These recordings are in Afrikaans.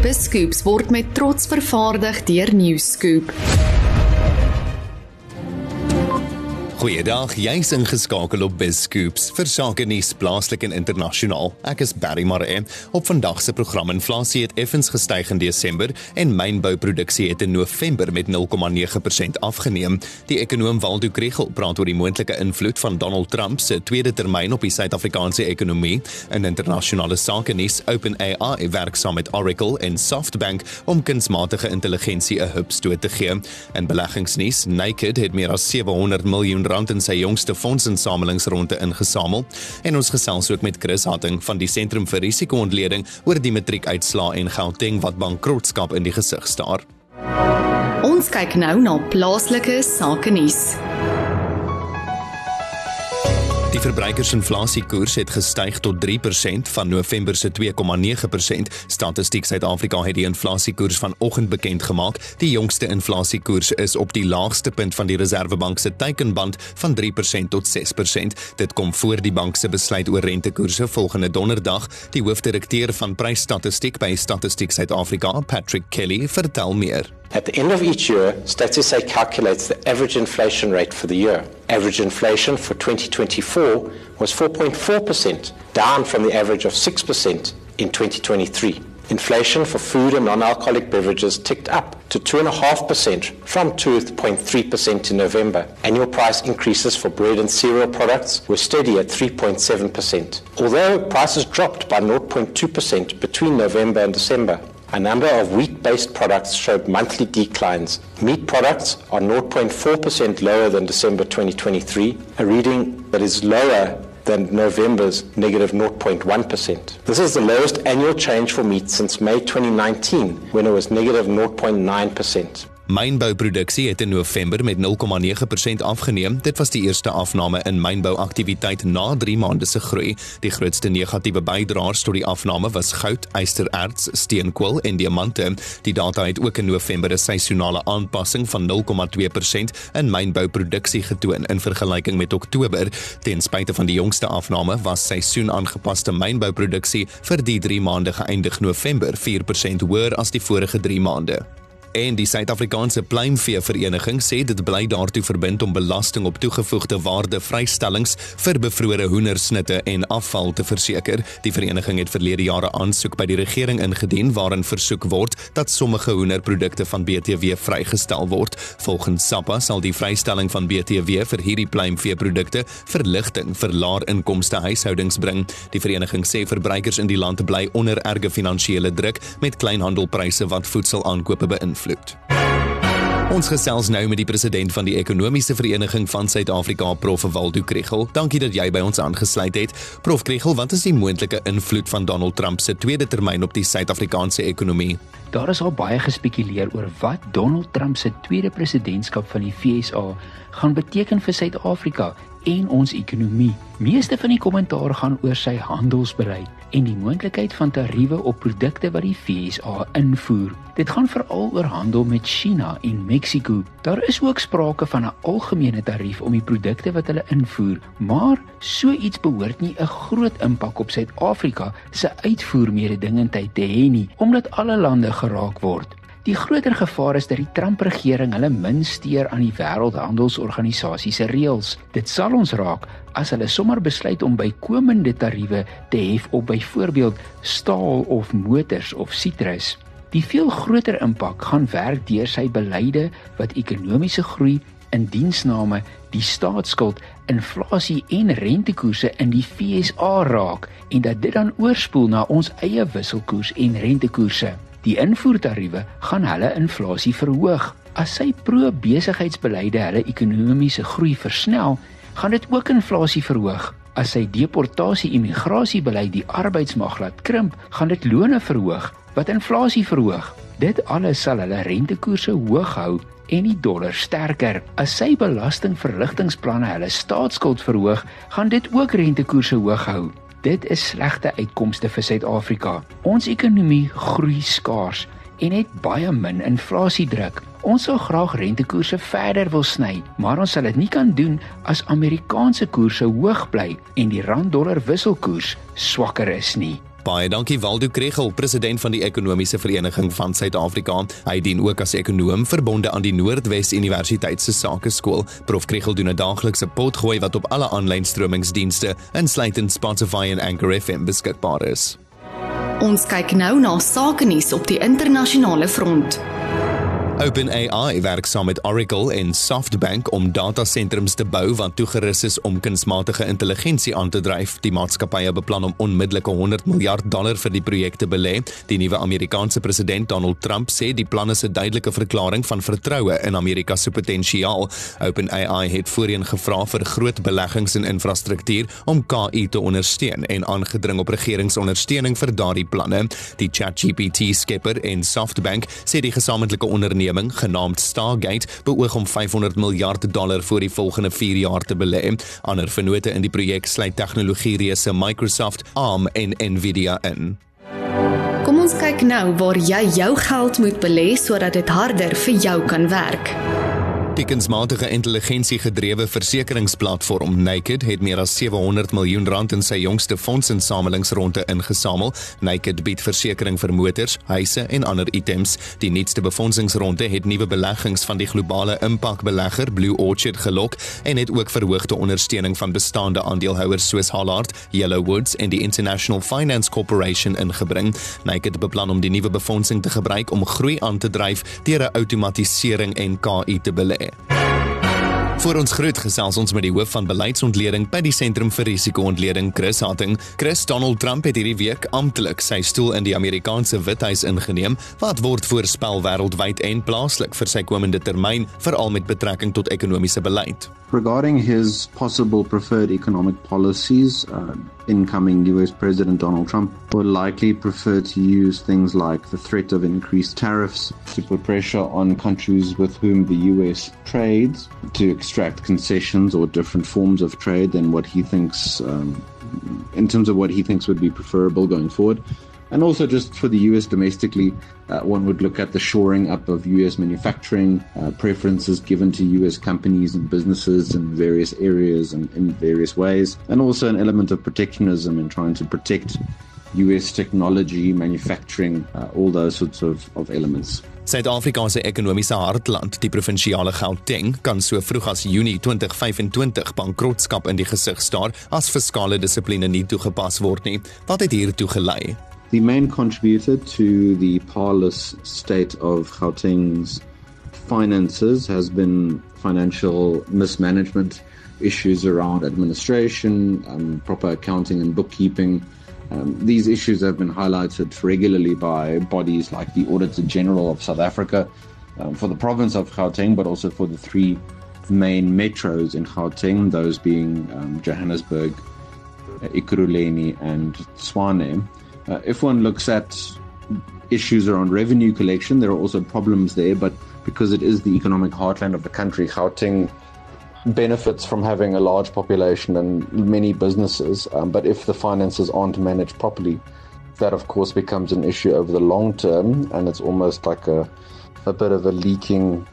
BizScoops word met trots vervaardig deur Newscoop. Goeiedag, jy's ingeskakel op BizScoops vir sake nuus plaaslik en internasionaal. Ek is Barry Maree. Op vandag se program inflasie het effens gestyg in Desember en mynbouproduksie het in November met 0,9% afgeneem. Die ekonoom Waldo Krugell praat oor die moontlike invloed van Donald Trump se tweede termyn op die Suid-Afrikaanse ekonomie. In internasionale sake nuus, OpenAI werk saam met Oracle en SoftBank om kunsmatige intelligensie 'n hupstoot te gee. In beleggingsnuus, Naked het meer as 700 miljoen rand in sy jongste fondsinsamelingsronde ingesamel. En ons gesels ook met Chris Hatting van die Sentrum vir Risiko-ontleding oor die matriekuitslae en Gauteng wat bankrotskap in die gesig staar. Ons kyk nou na plaaslike sake nuus. Die verbruikersinflasiekoers het gestyg tot 3% van November se 2,9%. Statistiek Suid-Afrika het die inflasiekoers vanoggend bekend gemaak. Die jongste inflasiekoers is op die laagste punt van die Reserwebank se teikenband van 3% tot 6%. Dit kom voor die bank se besluit oor rentekoerse volgende donderdag. Die hoofdirekteur van prysstatistiek by Statistiek Suid-Afrika, Patrick Kelly, vertel meer. At the end of each year, Statistica calculates the average inflation rate for the year. Average inflation for 2024 was 4.4%, down from the average of 6% in 2023. Inflation for food and non-alcoholic beverages ticked up to 2.5% from 2.3% in November. Annual price increases for bread and cereal products were steady at 3.7%. Although prices dropped by 0.2% between November and December, a number of wheat-based products showed monthly declines. Meat products are 0.4% lower than December 2023, a reading that is lower than November's negative 0.1%. This is the lowest annual change for meat since May 2019, when it was negative 0.9%. Mynbouproduksie het in November met 0,9% afgeneem. Dit was die eerste afname in mynbouaktiwiteit na 3 maande se groei. Die grootste negatiewe bydraers tot die afname was goud, ystererts, steenkool en diamante. Die data het ook in November 'n seisonale aanpassing van 0,2% in mynbouproduksie getoon in vergelyking met Oktober. Ten spyte van die jongste afname was seisoenaangepaste mynbouproduksie vir die 3 maande geëindig November 4% hoër as die vorige 3 maande. En die Suid-Afrikaanse Pluimveevereniging sê dit bly daartoe verbind om belasting op toegevoegde waarde vrystellings vir bevrore hoendersnitte en afval te verseker. Die vereniging het verlede jare aansoek by die regering ingedien waarin versoek word dat sommige hoenderprodukte van BTW vrygestel word. Volgens SAPA sal die vrystelling van BTW vir hierdie pluimveeprodukte verligting vir laer inkomste huishoudings bring. Die vereniging sê verbruikers in die land bly onder erge finansiële druk met kleinhandelpryse wat voedselaankope beïnvloed. Ons gesels nou met die president van die Ekonomiese Vereniging van Suid-Afrika, Prof. Waldo Krugell. Dankie dat jy by ons aangesluit het. Prof. Krugell, wat is die moontlike invloed van Donald Trump se tweede termyn op die Suid-Afrikaanse ekonomie? Daar is al baie gespekuleer oor wat Donald Trump se tweede presidentskap van die VSA gaan beteken vir Suid-Afrika en ons ekonomie. Meeste van die kommentaar gaan oor sy handelsbeleid en die moontlikheid van tariewe op produkte wat die VSA invoer. Dit gaan veral oor handel met China en Mexico. Daar is ook sprake van 'n algemene tarief om die produkte wat hulle invoer, maar so iets behoort nie 'n groot impak op Suid-Afrika se uitvoermededingendheid te hê nie, omdat alle lande geraak word. Die groter gevaar is dat die Trump-regering hulle min steur aan die Wêreldhandelsorganisasie se reëls. Dit sal ons raak as hulle sommer besluit om bykomende tariewe te hef op byvoorbeeld staal of motors of sitrus. Die veel groter impak gaan werk deur sy beleide wat ekonomiese groei, indiensname, die staatsskuld, inflasie en rentekoerse in die VSA raak en dat dit dan oorspoel na ons eie wisselkoers en rentekoerse. Die invoertariewe gaan hulle inflasie verhoog. As sy pro-besigheidsbeleide hulle ekonomiese groei versnel, gaan dit ook inflasie verhoog. As sy deportasie-immigrasiebeleid die arbeidsmag laat krimp, gaan dit lone verhoog, wat inflasie verhoog. Dit alles sal hulle rentekoerse hoog hou en die dollar sterker. As sy belastingverligtingsplanne hulle staatsskuld verhoog, gaan dit ook rentekoerse hoog hou. Dit is slegte uitkomste vir Suid-Afrika. Ons ekonomie groei skaars en het baie min inflasiedruk. Ons sal graag rentekoerse verder wil sny, maar ons sal dit nie kan doen as Amerikaanse koerse hoog bly en die rand-dollar wisselkoers swakker is nie. Baie dankie Waldo Kregel, president van die Ekonomiese Vereniging van Suid-Afrika. Hy dien ook as ekonoom verbonde aan die Noordwes Universiteit se Sakeskool. Prof Kregel doen 'n daaglikse potgooi wat op alle aanlyn stromingsdienste, insluitend Spotify en Anchor FM beskikbaar is. Ons kyk nou na sakenuus op die internasionale front. OpenAI werk saam met Oracle en SoftBank om datasentrums te bou wat toegerus is om kunsmatige intelligensie aan te dryf. Die maatskappye beplan om onmiddellike $100 miljard vir die projek te belê. Die nuwe Amerikaanse president Donald Trump sê die plan is 'n duidelike verklaring van vertroue in Amerika se potensiaal. OpenAI het voorheen gevra vir groot beleggings in infrastruktuur om KI te ondersteun en aangedring op regeringsondersteuning vir daardie planne. Die ChatGPT-skepper en SoftBank sê die gesamentlike onderneming genaamd Stargate beoog om $500 miljard vir die volgende 4 jaar te belê. Ander vennote in die projek sluit tegnologiereuse Microsoft, ARM en Nvidia in. Kom ons kyk nou waar jy jou geld moet belê sodat dit harder vir jou kan werk. Die kunsmatige intelligensie gedrewe versekeringsplatform Naked het meer as R700 miljoen in sy jongste fondsinsamelingsronde ingesamel. Naked bied versekering vir motors, huise en ander items. Die nuutste befondsingsronde het nuwe beleggings van die globale impakbelegger Blue Orchard gelok en het ook verhoogde ondersteuning van bestaande aandeelhouers soos Hollard, Yellowwoods en die International Finance Corporation ingebring. Naked beplan om die nuwe befondsing te gebruik om groei aan te dryf deur 'n outomatisering en KI te belê. Voor ons groet gesels ons met die hoof van beleidsontleding by die Sentrum vir Risiko-ontleding, Chris Hatting. Chris, Donald Trump het hierdie week amptelik sy stoel in die Amerikaanse Withuis ingeneem. Wat word voorspel wêreldwyd en plaaslik vir sy komende termyn, veral met betrekking tot ekonomiese beleid? Regarding his possible preferred economic policies, incoming US President Donald Trump will likely prefer to use things like the threat of increased tariffs to put pressure on countries with whom the US trades to extract concessions or different forms of trade than what he thinks, in terms of what he thinks would be preferable going forward. And also just for the US domestically, one would look at the shoring up of US manufacturing, preferences given to US companies and businesses in various areas and in various ways, and also an element of protectionism in trying to protect US technology, manufacturing, all those sorts of elements. Suid-Afrika se ekonomiese hartland, die provinsiale Gauteng, kan so vroeg as Junie 2025 bankrotskap in die gesig staar as fiskale dissipline nie toegepas word nie. Wat het hiertoe gelei? The main contributor to the parlous state of Gauteng's finances has been financial mismanagement, issues around administration, proper accounting and bookkeeping. These issues have been highlighted regularly by bodies like the Auditor General of South Africa for the province of Gauteng, but also for the 3 main metros in Gauteng, those being Johannesburg, Ekurhuleni and Tshwane. If one looks at issues around revenue collection, there are also problems there, but because it is the economic heartland of the country, Gauteng benefits from having a large population and many businesses, but if the finances aren't managed properly, that of course becomes an issue over the long term, and it's almost like a bit of a leaking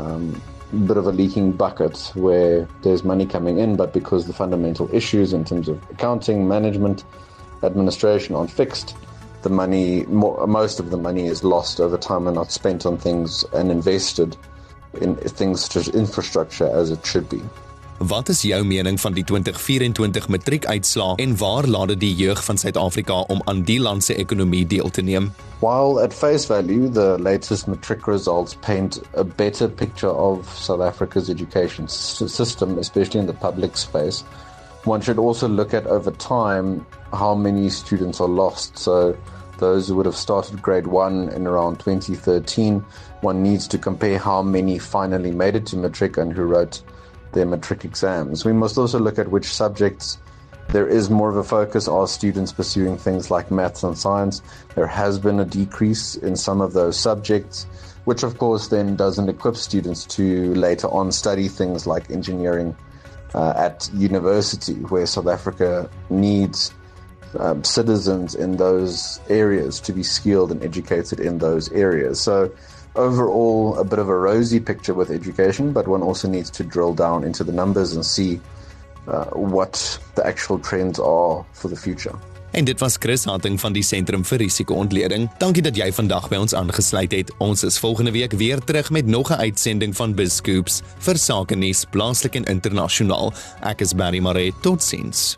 bucket where there's money coming in, but because the fundamental issues in terms of accounting, management, administration aren't fixed, the money, most of the money is lost over time and not spent on things and invested in things such as infrastructure as it should be. Wat is jou mening van die 2024 matriekuitslae en waar laat dit die jeug van Suid-Afrika om aan die land se ekonomie deel te neem? While at face value, the latest matric results paint a better picture of South Africa's education system, especially in the public space, one should also look at over time how many students are lost. So those who would have started grade 1 in around 2013, one needs to compare how many finally made it to matric and who wrote their matric exams. We must also look at which subjects there is more of a focus. Are students pursuing things like maths and science? There has been a decrease in some of those subjects, which of course then doesn't equip students to later on study things like engineering at university, where South Africa needs citizens in those areas to be skilled and educated in those areas. So overall, a bit of a rosy picture with education, but one also needs to drill down into the numbers and see what the actual trends are for the future. En dit was Chris Hatting van die Sentrum vir Risiko-ontleding. Dankie dat jy vandag by ons aangesluit het. Ons is volgende week weer terug met nog 'n uitsending van BizScoops vir sake nuus plaaslik en internasionaal. Ek is Barry Maree, totsiens.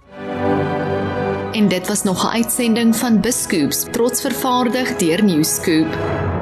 En dit was nog 'n uitsending van BizScoops, trots vervaardig deur Newscoop.